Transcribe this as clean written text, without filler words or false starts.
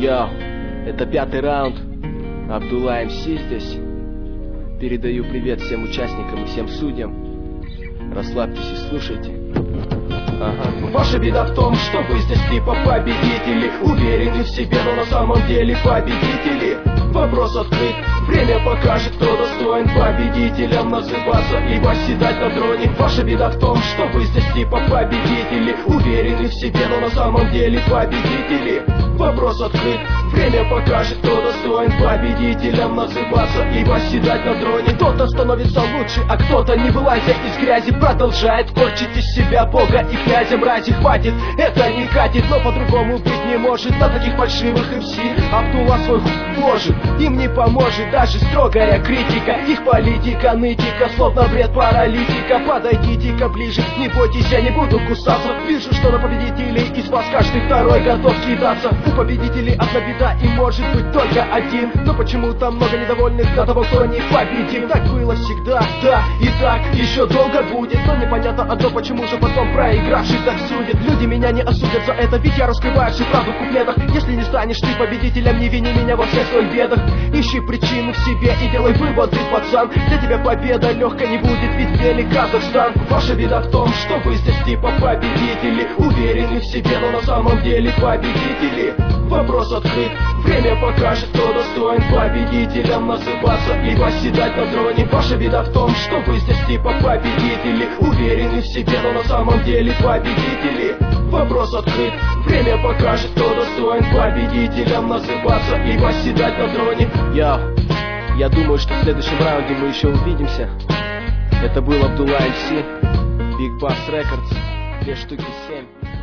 Йоу, это 5-й раунд. Абдулла МС здесь. Передаю привет всем участникам и всем судьям. Расслабьтесь и слушайте. Ага. Ваша беда в том, что вы здесь типа победители, уверены в себе, но на самом деле победители. Вопрос открыт, время покажет, кто достоин победителем называться и восседать на троне. Ваша беда в том, что вы здесь типа победители, уверены в себе, но на самом деле победители. Вопрос открыт, время покажет, кто достоин победителем называться и восседать на троне. Кто-то становится лучше, а кто-то, не вылазя из грязи, продолжает корчить из себя бога и князя. Мрази, хватит, это не катит, но по-другому быть не может. На таких фальшивых МС Абдулла свой вложит, им не поможет даже строгая критика. Их политика, нытика, словно бред паралитика. Подойдите-ка ближе, не бойтесь, я не буду кусаться. Вижу, что на победителей из вас каждый второй готов кидаться. У победителей одна беда и может быть только один, но почему-то много недовольных до того, кто не победим. Так было всегда, да, и так еще долго будет. Но непонятно одно, почему же потом проигравший так судит. Люди меня не осудят за это, ведь я раскрываю всю правду в куплетах. Если не станешь ты победителем, не вини меня во всех своих бедах. Ищи причину в себе и делай выводы, пацан. Для тебя победа легкой не будет, ведь в деле Казахстан. Ваша беда в том, что вы здесь типа победители, уверены в себе, но на самом деле победители. Вопрос открыт, время покажет, кто достоин победителем называться и восседать на троне. Ваша беда в том, что вы здесь типа победители, уверены в себе, но на самом деле победители. Вопрос открыт, время покажет, кто достоин победителем называться и восседать на троне. Йоу, я думаю, что в следующем раунде мы еще увидимся. Это был Абдулла МС, Big Bass Records, 2 штуки 7.